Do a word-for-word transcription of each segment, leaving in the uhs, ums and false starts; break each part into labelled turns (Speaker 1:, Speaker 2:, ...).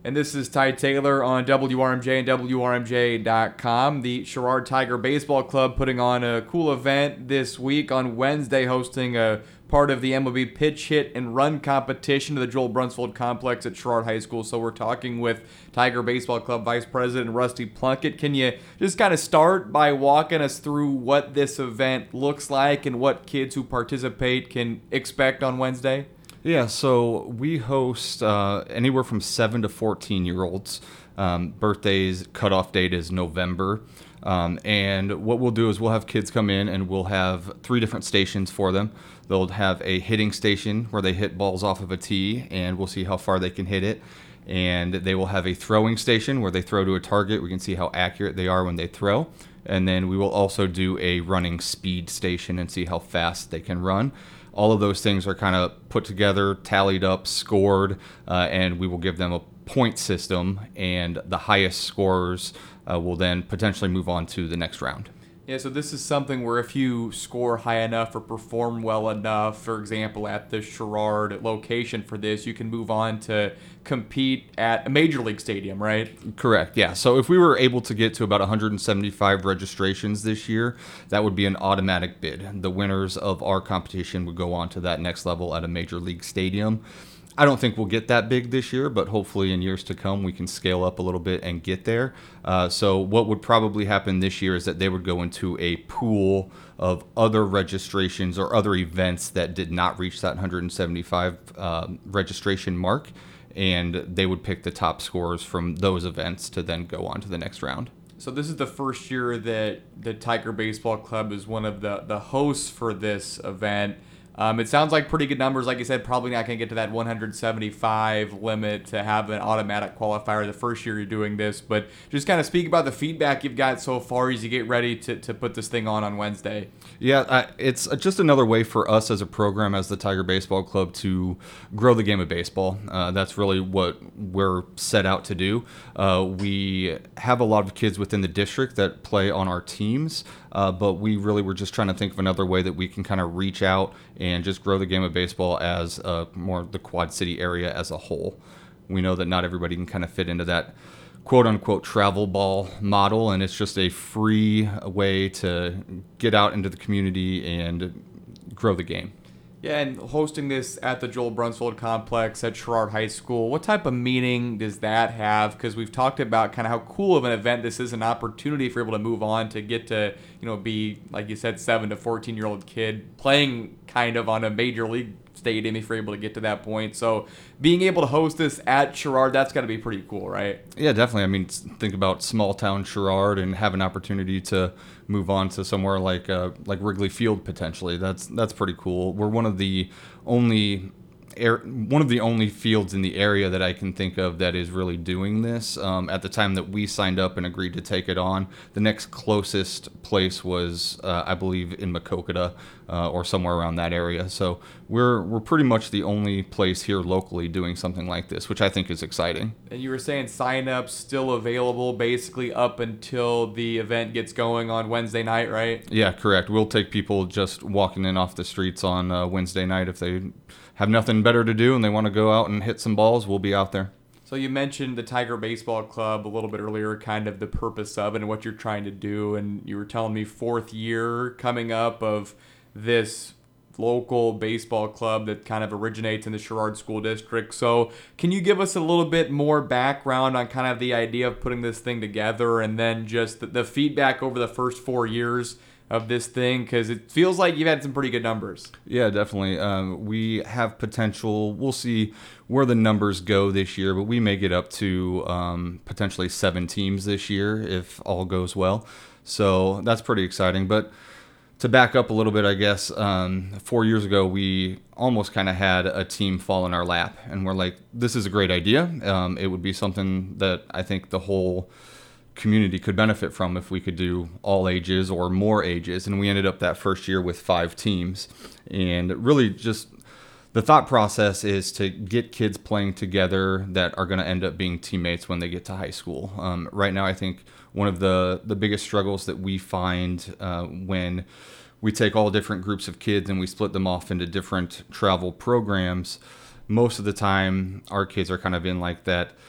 Speaker 1: And this is Ty Taylor on W R M J and W R M J dot com. The Sherrard Tiger Baseball Club putting on a cool event this week on Wednesday, hosting a part of the M L B pitch hit and run competition to the Joel Brunsfeld complex at Sherrard High School. So we're talking with Tiger Baseball Club Vice President Rusty Plunkett. Can you just kind of start by walking us through what this event looks like and what kids who participate can expect on Wednesday?
Speaker 2: Yeah, so we host uh, anywhere from seven to fourteen year olds. Um, birthdays, cutoff date is November. Um, and what we'll do is we'll have kids come in and we'll have three different stations for them. They'll have a hitting station where they hit balls off of a tee and we'll see how far they can hit it. And they will have a throwing station where they throw to a target. We can see how accurate they are when they throw. And then we will also do a running speed station and see how fast they can run. All of those things are kind of put together, tallied up, scored, uh, and we will give them a point system, and the highest scorers uh, will then potentially move on to the next round.
Speaker 1: Yeah, so this is something where if you score high enough or perform well enough, for example, at the Sherrard location for this, you can move on to compete at a major league stadium, right?
Speaker 2: Correct, yeah. So if we were able to get to about one hundred seventy-five registrations this year, that would be an automatic bid. The winners of our competition would go on to that next level at a major league stadium. I don't think we'll get that big this year, but hopefully in years to come we can scale up a little bit and get there. Uh, so what would probably happen this year is that they would go into a pool of other registrations or other events that did not reach that one hundred seventy-five uh, registration mark, and they would pick the top scorers from those events to then go on to the next round.
Speaker 1: So this is the first year that the Tiger Baseball Club is one of the, the hosts for this event. Um, it sounds like pretty good numbers. Like you said, probably not going to get to that one hundred seventy-five limit to have an automatic qualifier the first year you're doing this. But just kind of speak about the feedback you've got so far as you get ready to, to put this thing on on Wednesday.
Speaker 2: Yeah, I, it's just another way for us as a program, as the Tiger Baseball Club, to grow the game of baseball. Uh, that's really what we're set out to do. Uh, we have a lot of kids within the district that play on our teams, uh, but we really were just trying to think of another way that we can kind of reach out and just grow the game of baseball as uh, more the Quad City area as a whole. We know that not everybody can kind of fit into that quote-unquote travel ball model, and it's just a free way to get out into the community and grow the game.
Speaker 1: Yeah, and hosting this at the Joel Brunsfeld complex at Sherrard High School, what type of meaning does that have? Because we've talked about kind of how cool of an event this is, an opportunity for able to move on to get to, you know, be, like you said, seven to fourteen-year-old kid playing kind of on a major league stadium if you're able to get to that point. So being able to host this at Sherrard, that's got to be pretty cool, right?
Speaker 2: Yeah, definitely. I mean, think about small town Sherrard and have an opportunity to move on to somewhere like uh, like Wrigley Field potentially. That's that's pretty cool. We're one of the only air, one of the only fields in the area that I can think of that is really doing this. Um, at the time that we signed up and agreed to take it on, the next closest place was, uh, I believe, in Maquoketa uh, or somewhere around that area. So we're we're pretty much the only place here locally doing something like this, which I think is exciting.
Speaker 1: And you were saying sign-ups still available basically up until the event gets going on Wednesday night, right?
Speaker 2: Yeah, correct. We'll take people just walking in off the streets on uh, Wednesday night if they have nothing better to do and they want to go out and hit some balls. We'll be out there.
Speaker 1: So you mentioned the Tiger Baseball Club a little bit earlier, kind of the purpose of it and what you're trying to do, and you were telling me fourth year coming up of this local baseball club that kind of originates in the Sherrard School District. So can you give us a little bit more background on kind of the idea of putting this thing together and then just the, the feedback over the first four years of this thing? Because it feels like you've had some pretty good numbers.
Speaker 2: Yeah, definitely. Um, we have potential. We'll see where the numbers go this year, but we may get up to um, potentially seven teams this year if all goes well. So that's pretty exciting. But to back up a little bit, I guess, um, four years ago, we almost kind of had a team fall in our lap. And we're like, this is a great idea. Um, it would be something that I think the whole community could benefit from if we could do all ages or more ages. And we ended up that first year with five teams. And really just the thought process is to get kids playing together that are going to end up being teammates when they get to high school. Um, right now, I think one of the, the biggest struggles that we find uh, when we take all different groups of kids and we split them off into different travel programs, most of the time our kids are kind of in like that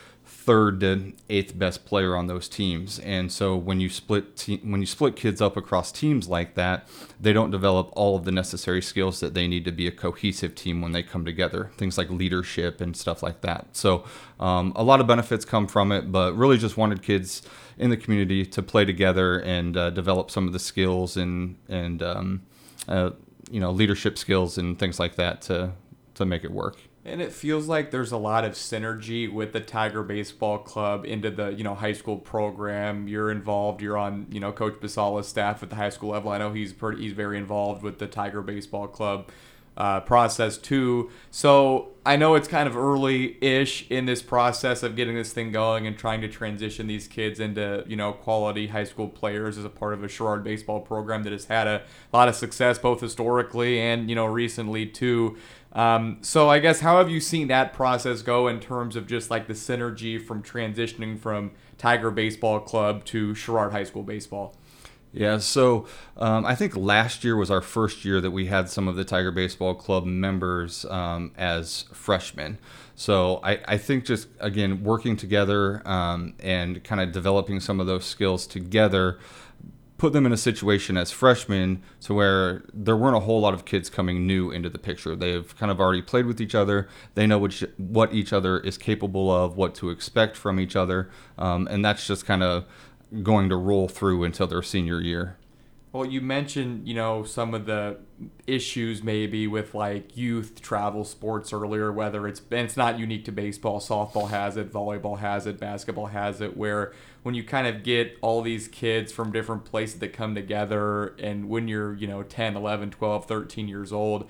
Speaker 2: third to eighth best player on those teams. And so when you split te- when you split kids up across teams like that, they don't develop all of the necessary skills that they need to be a cohesive team when they come together. Things like leadership and stuff like that. So um, a lot of benefits come from it, but really just wanted kids in the community to play together and uh, develop some of the skills and and um, uh, you know leadership skills and things like that to to make it work.
Speaker 1: And it feels like there's a lot of synergy with the Tiger Baseball Club into the, you know, high school program. You're involved. You're on, you know, Coach Basala's staff at the high school level. I know he's pretty, he's very involved with the Tiger Baseball Club uh, process too. So I know it's kind of early-ish in this process of getting this thing going and trying to transition these kids into, you know, quality high school players as a part of a Sherrard baseball program that has had a lot of success both historically and, you know, recently too. Um, so I guess how have you seen that process go in terms of just like the synergy from transitioning from Tiger Baseball Club to Sherrard High School baseball?
Speaker 2: Yeah, so um, I think last year was our first year that we had some of the Tiger Baseball Club members um, as freshmen. So I, I think just, again, working together um, and kind of developing some of those skills together put them in a situation as freshmen to where there weren't a whole lot of kids coming new into the picture. They've kind of already played with each other. They know which, what each other is capable of, what to expect from each other. Um, and that's just kind of going to roll through until their senior year.
Speaker 1: Well, you mentioned, you know, some of the issues maybe with like youth travel sports earlier, whether it's, and it's not unique to baseball, softball has it, volleyball has it, basketball has it, where when you kind of get all these kids from different places that come together, and when you're, you know, ten, eleven, twelve, thirteen years old,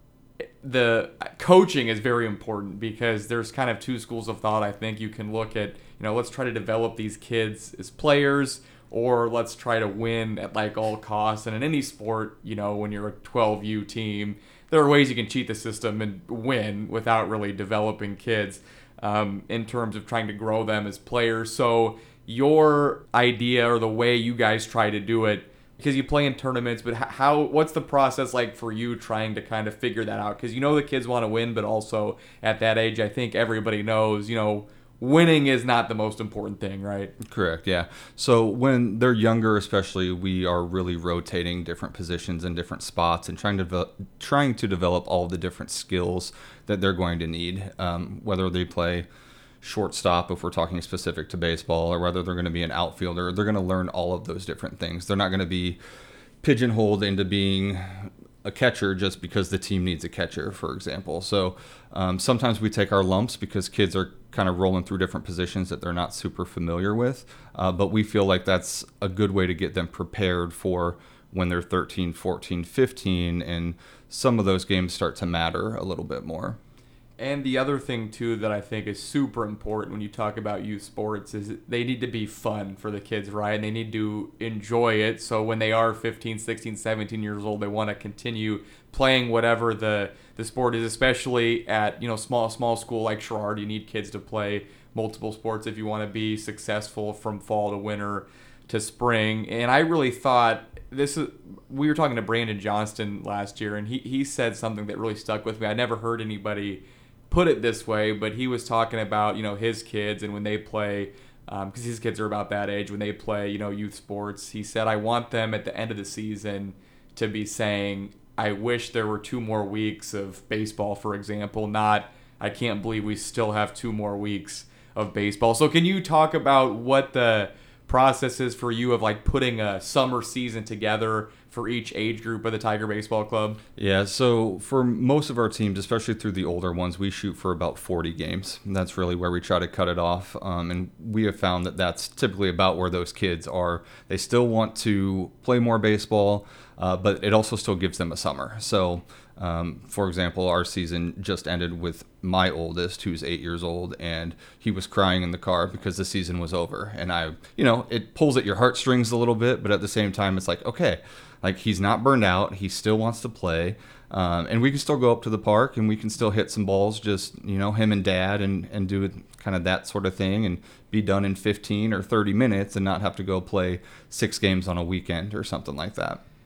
Speaker 1: the coaching is very important because there's kind of two schools of thought. I think you can look at, you know, let's try to develop these kids as players, or let's try to win at like all costs. And in any sport, you know, when you're a twelve U team, there are ways you can cheat the system and win without really developing kids um, in terms of trying to grow them as players. So your idea or the way you guys try to do it, because you play in tournaments, but how, what's the process like for you trying to kind of figure that out? Because you know the kids want to win, but also at that age, I think everybody knows, you know, winning is not the most important thing, right?
Speaker 2: Correct, yeah. So when they're younger, especially, we are really rotating different positions in different spots and trying to develop, trying to develop all the different skills that they're going to need, um, whether they play shortstop, if we're talking specific to baseball, or whether they're going to be an outfielder. They're going to learn all of those different things. They're not going to be pigeonholed into being a catcher just because the team needs a catcher, for example. So um, sometimes we take our lumps because kids are kind of rolling through different positions that they're not super familiar with, uh, but we feel like that's a good way to get them prepared for when they're thirteen, fourteen, fifteen, and some of those games start to matter a little bit more.
Speaker 1: And the other thing, too, that I think is super important when you talk about youth sports is they need to be fun for the kids, right? And they need to enjoy it. So when they are fifteen, sixteen, seventeen years old, they want to continue playing whatever the, the sport is, especially at, you know, small, small school like Sherrard. You need kids to play multiple sports if you want to be successful from fall to winter to spring. And I really thought this is, we were talking to Brandon Johnston last year, and he, he said something that really stuck with me. I never heard anybody put it this way, but he was talking about, you know, his kids and when they play, because um, his kids are about that age, when they play, you know, youth sports. He said, I want them at the end of the season to be saying, I wish there were two more weeks of baseball, for example, not, I can't believe we still have two more weeks of baseball. So can you talk about what the process is for you of like putting a summer season together for each age group of the Tiger Baseball Club?
Speaker 2: Yeah, so for most of our teams, especially through the older ones, we shoot for about forty games. And that's really where we try to cut it off. Um, and we have found that that's typically about where those kids are. They still want to play more baseball, uh, but it also still gives them a summer. So, um, for example, our season just ended with my oldest, who's eight years old, and he was crying in the car because the season was over. And I, you know, it pulls at your heartstrings a little bit, but at the same time, it's like, okay, like he's not burned out. He still wants to play. Um, and we can still go up to the park and we can still hit some balls, just, you know, him and dad, and, and do kind of that sort of thing and be done in fifteen or thirty minutes and not have to go play six games on a weekend or something like that.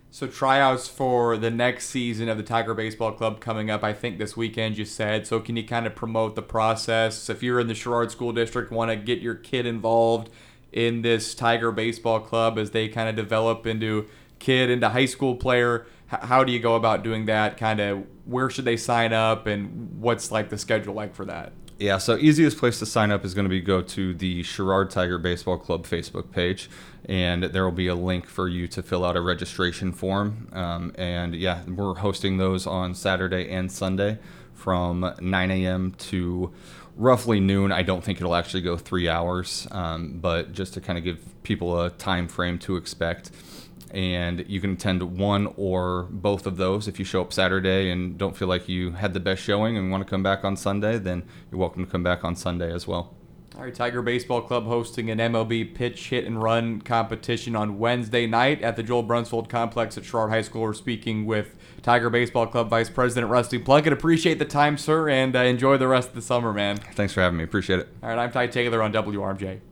Speaker 1: So tryouts for the next season of the Tiger Baseball Club coming up, I think this weekend you said. So can you kind of promote the process? If you're in the Sherrard School District, want to get your kid involved in this Tiger Baseball Club as they kind of develop into kid, into high school player, h- how do you go about doing that? Kind of where should they sign up and what's like the schedule like for that?
Speaker 2: Yeah, so easiest place to sign up is going to be go to the Sherrard Tiger Baseball Club Facebook page, and there will be a link for you to fill out a registration form. Um, and yeah, we're hosting those on Saturday and Sunday from nine a.m. to roughly noon. I don't think it'll actually go three hours, um, but just to kind of give people a time frame to expect. And you can attend one or both of those. If you show up Saturday and don't feel like you had the best showing and want to come back on Sunday, then you're welcome to come back on Sunday as well.
Speaker 1: All right, Tiger Baseball Club hosting an M L B pitch, hit, and run competition on Wednesday night at the Joel Brunsfeld Complex at Sherrard High School. We're speaking with Tiger Baseball Club Vice President Rusty Plunkett. Appreciate the time, sir, and uh, enjoy the rest of the summer, man.
Speaker 2: Thanks for having me. Appreciate it.
Speaker 1: All right, I'm Ty Taylor on W R M J.